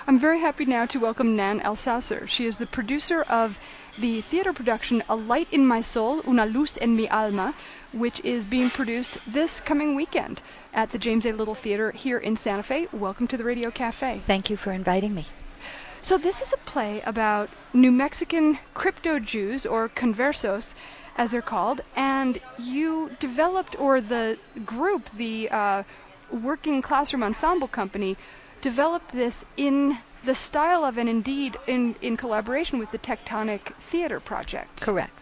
I'm very happy now to welcome Nan Alsasser. She is the producer of the theater production A Light in My Soul, Una Luz en Mi Alma, which is being produced this coming weekend at the James A. Little Theater here in Santa Fe. Welcome to the Radio Cafe. Thank you for inviting me. So this is a play about New Mexican crypto-Jews, or conversos, as they're called, and you developed, or the group, the Working Classroom Ensemble Company, developed this in the style of, and indeed in collaboration with the Tectonic Theater Project. Correct.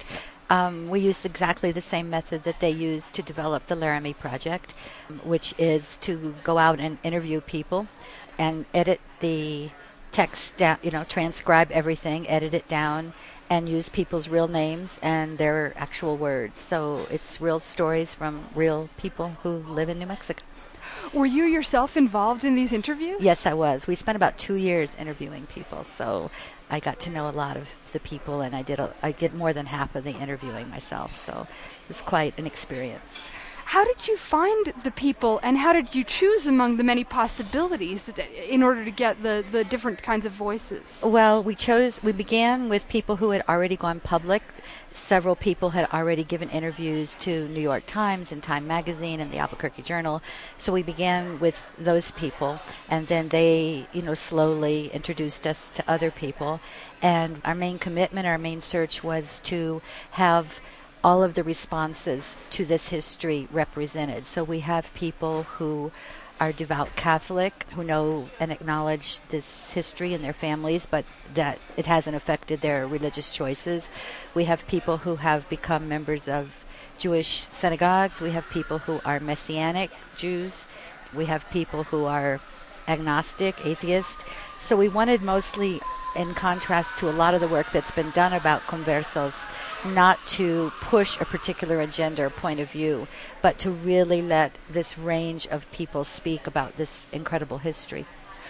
We used exactly the same method that they used to develop the Laramie Project, which is to go out and interview people and edit the text down, transcribe everything, edit it down, and use people's real names and their actual words. So it's real stories from real people who live in New Mexico. Were you yourself involved in these interviews? Yes, I was. We spent about 2 years interviewing people, so I got to know a lot of the people, and I did more than half of the interviewing myself, so it was quite an experience. How did you find the people, and how did you choose among the many possibilities in order to get the different kinds of voices? Well, we began with people who had already gone public. Several people had already given interviews to New York Times and Time Magazine and the Albuquerque Journal. So we began with those people, and then they, slowly introduced us to other people. And our main commitment, our main search was to have all of the responses to this history represented. So we have people who are devout Catholic, who know and acknowledge this history in their families, but that it hasn't affected their religious choices. We have people who have become members of Jewish synagogues. We have people who are Messianic Jews. We have people who are agnostic, atheist. So we wanted, mostly in contrast to a lot of the work that's been done about conversos, not to push a particular agenda or point of view, but to really let this range of people speak about this incredible history.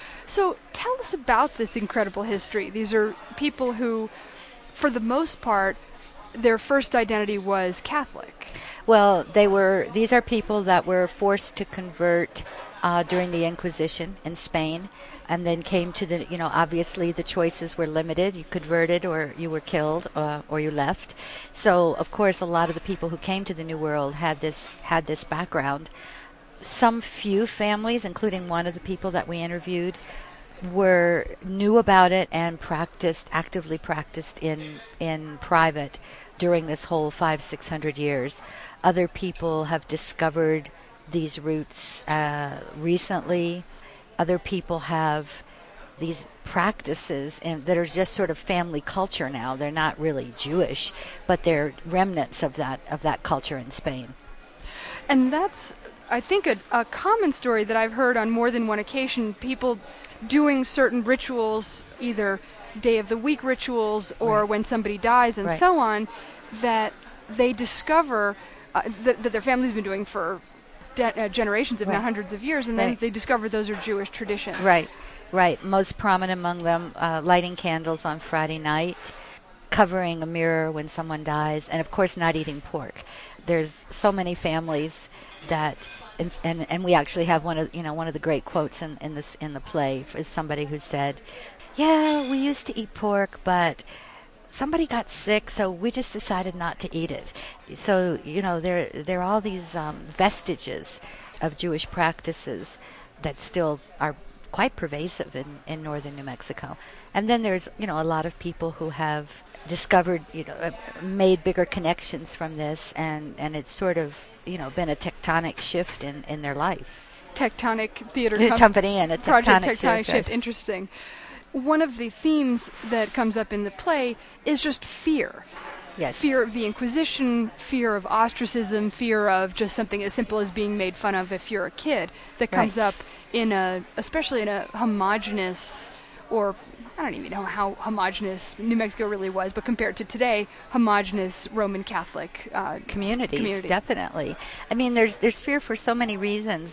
So tell us about this incredible history. These are people who, for the most part, their first identity was Catholic. Well, these are people that were forced to convert during the Inquisition in Spain, and then came to obviously the choices were limited. You converted, or you were killed, or you left. So, of course, a lot of the people who came to the New World had this background. Some few families, including one of the people that we interviewed, knew about it and actively practiced in private during this whole 500-600 years. Other people have discovered these roots recently. Other people have these practices that are just sort of family culture now. They're not really Jewish, but they're remnants of that culture in Spain. And that's, I think, a common story that I've heard on more than one occasion. People doing certain rituals, either day of the week rituals or when somebody dies and so on, that they discover that their family's been doing for generations, if not hundreds of years, and then they discover those are Jewish traditions. Right. Most prominent among them, lighting candles on Friday night, covering a mirror when someone dies, and of course not eating pork. There's so many families that, and we actually have one of the great quotes in the play is somebody who said, "Yeah, we used to eat pork, but somebody got sick, so we just decided not to eat it." So, there are all these vestiges of Jewish practices that still are quite pervasive in northern New Mexico. And then there's, a lot of people who have discovered, made bigger connections from this, and it's sort of, been a tectonic shift in their life. Tectonic Theater Company and a tectonic shift. Interesting. One of the themes that comes up in the play is just fear. Yes. Fear of the Inquisition, fear of ostracism, fear of just something as simple as being made fun of if you're a kid. That comes up especially in a homogenous, or I don't even know how homogenous New Mexico really was, but compared to today, homogenous Roman Catholic communities, definitely. I mean, there's fear for so many reasons that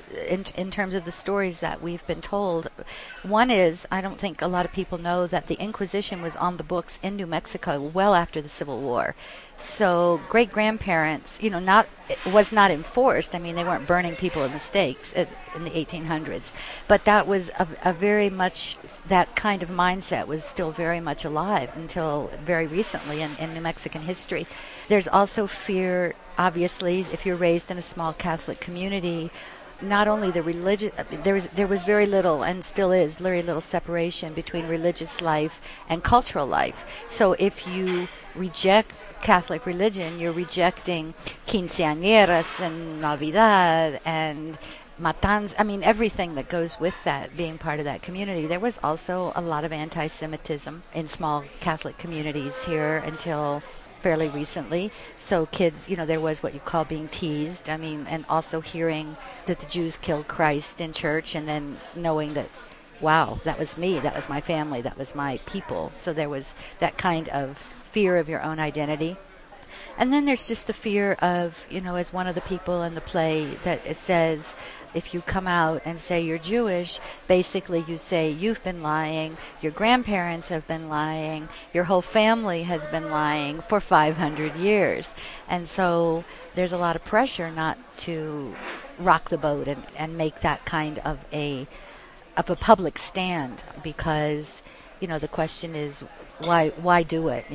in terms of the stories that we've been told. One is, I don't think a lot of people know that the Inquisition was on the books in New Mexico well after the Civil War. So great-grandparents, it was not enforced. I mean, they weren't burning people in the stakes in the 1800s. But that was a very much, that kind of mindset was still very much alive until very recently in New Mexican history. There's also fear, obviously, if you're raised in a small Catholic community, not only the religion, there was very little, and still is very little, separation between religious life and cultural life. So if you reject Catholic religion, you're rejecting quinceañeras and Navidad and matanzas. I mean, everything that goes with that, being part of that community. There was also a lot of anti-Semitism in small Catholic communities here until fairly recently. So kids, there was what you call being teased. I mean, and also hearing that the Jews killed Christ in church, and then knowing that, wow, that was me, that was my family, that was my people. So there was that kind of fear of your own identity. And then there's just the fear of, as one of the people in the play that it says, if you come out and say you're Jewish, basically you say you've been lying, your grandparents have been lying, your whole family has been lying for 500 years. And so there's a lot of pressure not to rock the boat and make that kind of a public stand, because, the question is, why do it?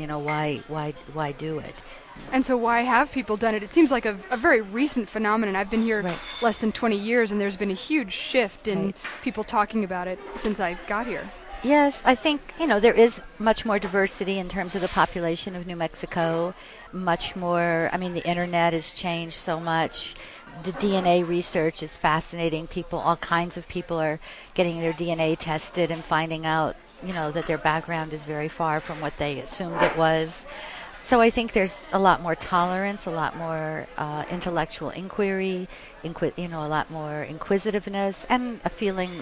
Why do it? And so why have people done it? It seems like a very recent phenomenon. I've been here Right. less than 20 years, and there's been a huge shift in Right. people talking about it since I got here. Yes, I think, there is much more diversity in terms of the population of New Mexico, much more. I mean, the internet has changed so much. The DNA research is fascinating. All kinds of people are getting their DNA tested and finding out, that their background is very far from what they assumed it was. So I think there's a lot more tolerance, a lot more intellectual inquiry, a lot more inquisitiveness, and a feeling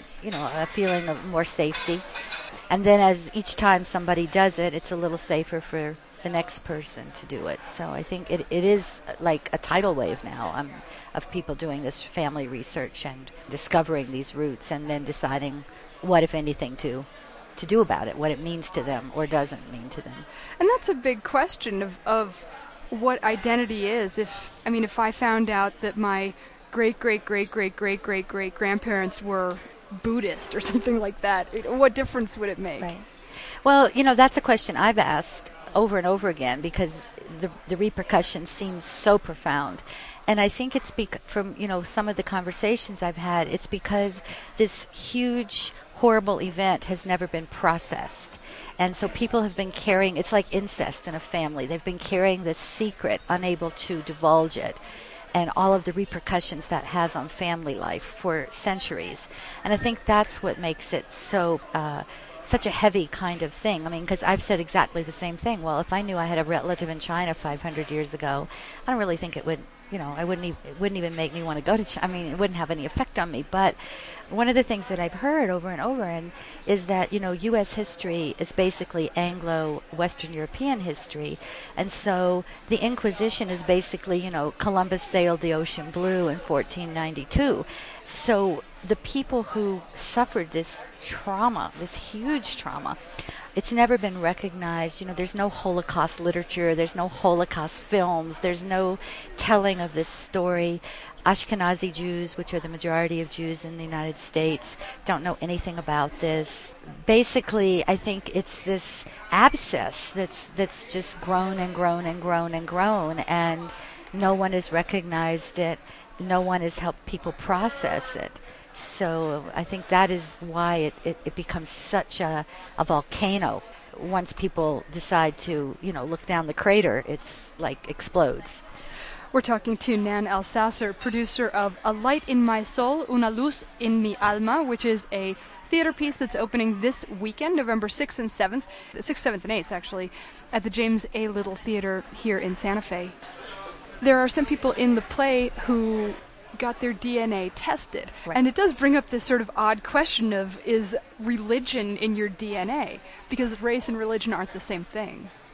of more safety. And then as each time somebody does it, it's a little safer for the next person to do it. So I think it is like a tidal wave now of people doing this family research and discovering these roots, and then deciding what, if anything, to do about it, what it means to them or doesn't mean to them. And that's a big question of what identity is. If I found out that my great-great-great-great-great-great-great-grandparents were Buddhist or something like that, what difference would it make? Right. Well, that's a question I've asked over and over again, because the repercussions seem so profound. And I think it's from some of the conversations I've had, it's because this huge, horrible event has never been processed. And so people have been carrying, it's like incest in a family. They've been carrying this secret, unable to divulge it, and all of the repercussions that has on family life for centuries. And I think that's what makes it so such a heavy kind of thing. I mean, because I've said exactly the same thing. Well, if I knew I had a relative in China 500 years ago, I don't really think it would, it wouldn't even make me want to go to China. I mean, it wouldn't have any effect on me. But one of the things that I've heard over and over is that, U.S. history is basically Anglo-Western European history. And so the Inquisition is basically, Columbus sailed the ocean blue in 1492. So the people who suffered this trauma, this huge trauma, it's never been recognized. There's no Holocaust literature, there's no Holocaust films, there's no telling of this story. Ashkenazi Jews, which are the majority of Jews in the United States, don't know anything about this. Basically, I think it's this abscess that's just grown and grown and grown and grown, and no one has recognized it. No one has helped people process it. So I think that is why it becomes such a volcano. Once people decide to, look down the crater, it's like explodes. We're talking to Nan Alsasser, producer of A Light in My Soul, Una Luz en Mi Alma, which is a theater piece that's opening this weekend, November 6th and 7th, 6th, 7th, and 8th, actually, at the James A. Little Theater here in Santa Fe. There are some people in the play who got their DNA tested. Right. And it does bring up this sort of odd question of, is religion in your DNA? Because race and religion aren't the same thing.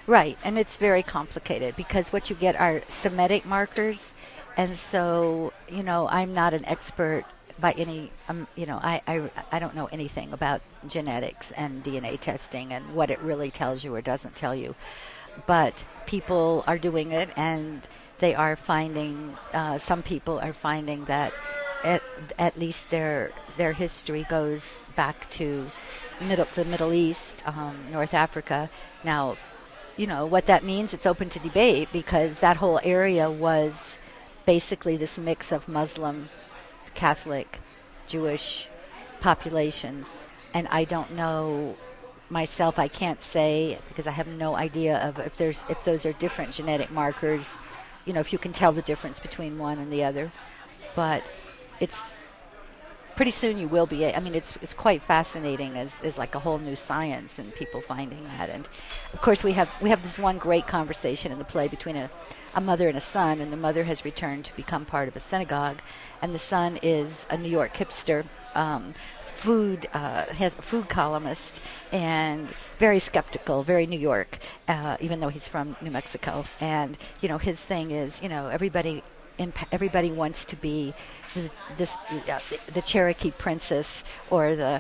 Right, and it's very complicated because what you get are Semitic markers, and so I'm not an expert by any I don't know anything about genetics and DNA testing and what it really tells you or doesn't tell you, but people are doing it, and they are finding some people are finding that at least their history goes back to the Middle East, North Africa. Now, what that means, it's open to debate because that whole area was basically this mix of Muslim, Catholic, Jewish populations. And I don't know myself, I can't say because I have no idea of if those are different genetic markers, if you can tell the difference between one and the other. But it's pretty soon you will be. I mean, it's quite fascinating as like a whole new science and people finding that. And of course, we have this one great conversation in the play between a mother and a son, and the mother has returned to become part of a synagogue, and the son is a New York hipster, has a food columnist, and very skeptical, very New York, even though he's from New Mexico. And his thing is, everybody wants to be the Cherokee princess or the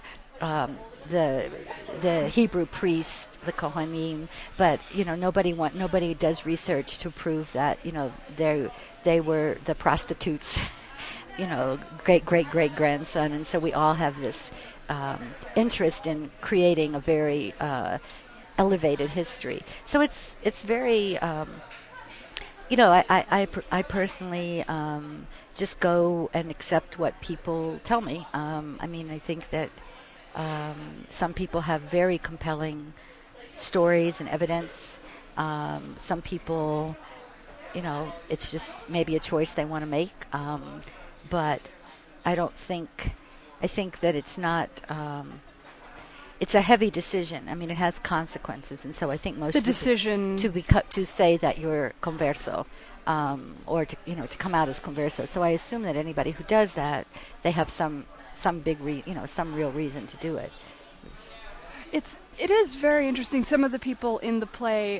Hebrew priest, the Kohanim, but nobody does research to prove that they were the prostitutes, great grandson, and so we all have this interest in creating a very elevated history. So it's very. I personally just go and accept what people tell me. I think that some people have very compelling stories and evidence. Some people, it's just maybe a choice they want to make. But I think that it's not. It's a heavy decision. I mean, it has consequences, and so I think most the decision to say that you're converso, or to come out as converso. So I assume that anybody who does that, they have some real reason to do it. It is very interesting. Some of the people in the play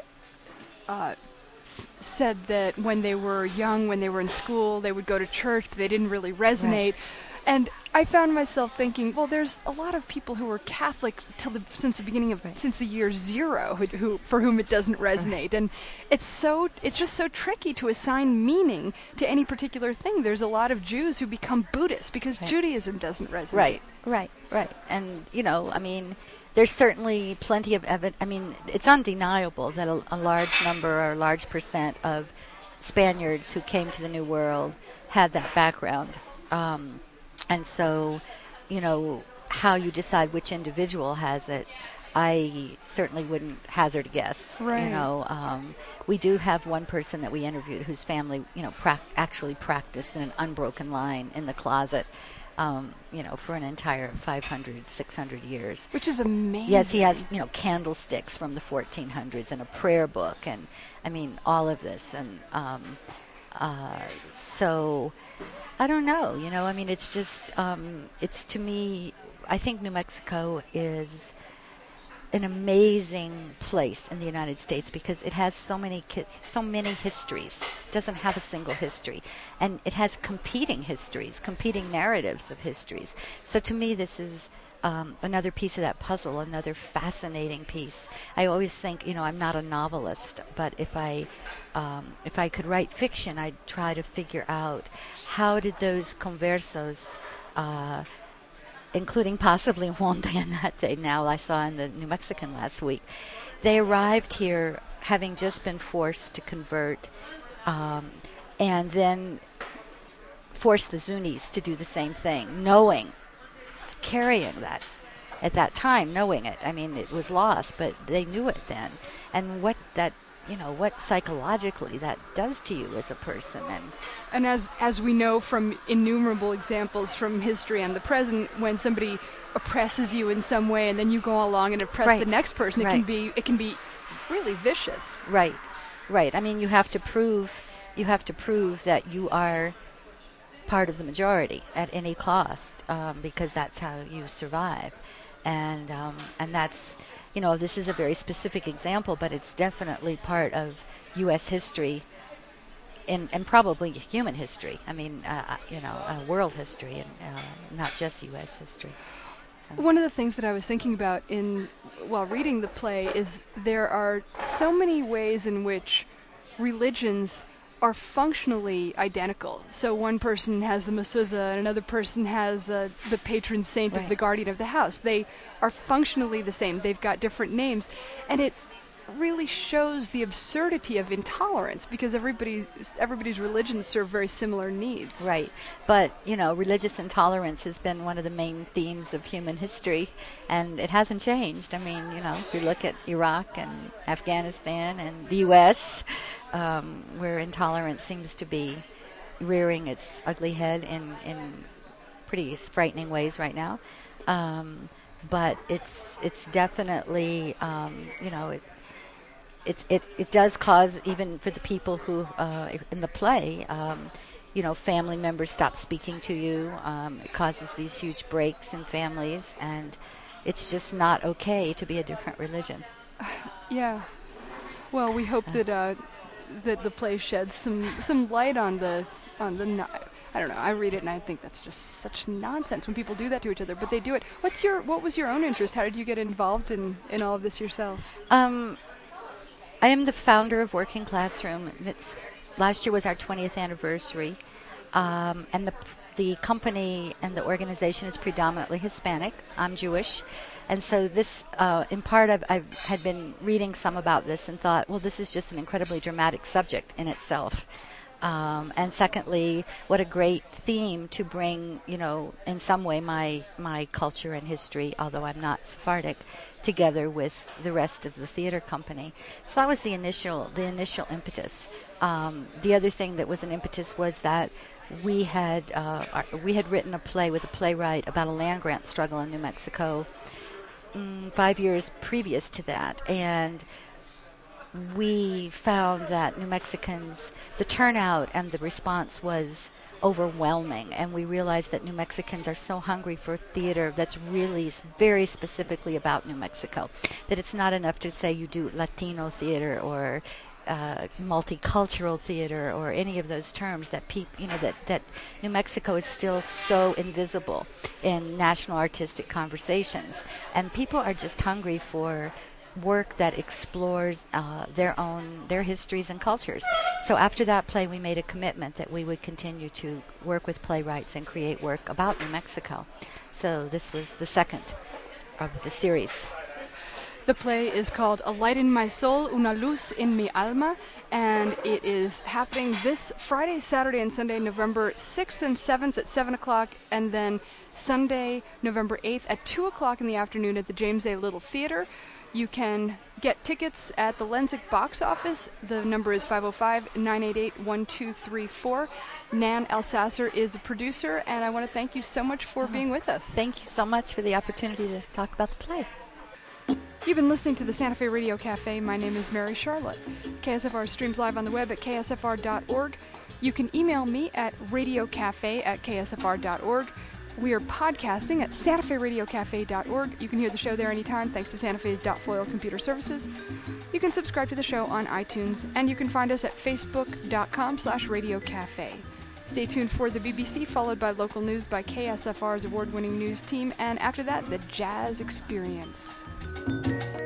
said that when they were young, when they were in school, they would go to church, but they didn't really resonate. Right. And I found myself thinking, well, there's a lot of people who were Catholic since the year zero, who for whom it doesn't resonate, and it's just so tricky to assign meaning to any particular thing. There's a lot of Jews who become Buddhists because Judaism doesn't resonate. Right, and there's certainly plenty of evidence. It's undeniable that a large number or a large percent of Spaniards who came to the New World had that background. And so, how you decide which individual has it, I certainly wouldn't hazard a guess. Right. We do have one person that we interviewed whose family, actually practiced in an unbroken line in the closet, for an entire 500, 600 years. Which is amazing. Yes, he has, candlesticks from the 1400s and a prayer book and, all of this. And so I don't know, it's just, it's to me, I think New Mexico is an amazing place in the United States because it has so many histories. It doesn't have a single history. And it has competing histories, competing narratives of histories. So to me, this is another piece of that puzzle, another fascinating piece. I always think, I'm not a novelist, but if I could write fiction, I'd try to figure out how did those conversos, including possibly Juan de Anate, now I saw in the New Mexican last week, they arrived here having just been forced to convert, and then forced the Zunis to do the same thing, carrying that at that time, knowing it. It was lost, but they knew it then. And what psychologically that does to you as a person. And as we know from innumerable examples from history and the present, when somebody oppresses you in some way and then you go along and oppress the next person, it can be really vicious. Right. You have to prove that you are part of the majority at any cost, because that's how you survive. And that's this is a very specific example, but it's definitely part of U.S. history and probably human history. I mean, world history, and not just U.S. history. So. One of the things that I was thinking about while reading the play is there are so many ways in which religions are functionally identical. So one person has the mezuzah and another person has the patron saint of the guardian of the house. They are functionally the same. They've got different names. And it really shows the absurdity of intolerance because everybody's religions serve very similar needs. Right. But, religious intolerance has been one of the main themes of human history, and it hasn't changed. I mean, if you look at Iraq and Afghanistan and the U.S., where intolerance seems to be rearing its ugly head in pretty frightening ways right now. But it's definitely, it does cause, even for the people who in the play, family members stop speaking to you. It causes these huge breaks in families, and it's just not okay to be a different religion. Yeah. Well, we hope that the play sheds some light on the. I don't know. I read it and I think that's just such nonsense when people do that to each other, but they do it. What was your own interest? How did you get involved in all of this yourself? I am the founder of Working Classroom. Last year was our 20th anniversary, and the company and the organization is predominantly Hispanic. I'm Jewish, and so this, in part, I had been reading some about this and thought, well, this is just an incredibly dramatic subject in itself. And secondly, what a great theme to bring, in some way my culture and history, although I'm not Sephardic, together with the rest of the theater company. So that was the initial impetus. The other thing that was an impetus was that we had written a play with a playwright about a land grant struggle in New Mexico 5 years previous to that, and we found that New Mexicans, the turnout and the response was overwhelming, and we realized that New Mexicans are so hungry for theater that's really very specifically about New Mexico, that it's not enough to say you do Latino theater or multicultural theater or any of those terms that that New Mexico is still so invisible in national artistic conversations, and people are just hungry for work that explores their histories and cultures. So after that play, we made a commitment that we would continue to work with playwrights and create work about New Mexico. So this was the second of the series. The play is called A Light in My Soul, Una Luz en Mi Alma, and it is happening this Friday, Saturday, and Sunday, November 6th and 7th at 7 o'clock, and then Sunday, November 8th at 2 o'clock in the afternoon at the James A. Little Theater. You can get tickets at the Lensic box office. The number is 505-988-1234. Nan Elsasser is the producer, and I want to thank you so much for being with us. Thank you so much for the opportunity to talk about the play. You've been listening to the Santa Fe Radio Cafe. My name is Mary Charlotte. KSFR streams live on the web at ksfr.org. You can email me at radiocafe@ksfr.org. We are podcasting at santaferadiocafe.org. You can hear the show there anytime thanks to Santa Fe's .foil computer services. You can subscribe to the show on iTunes, and you can find us at facebook.com/radiocafe. Stay tuned for the BBC, followed by local news by KSFR's award-winning news team, and after that, the Jazz Experience.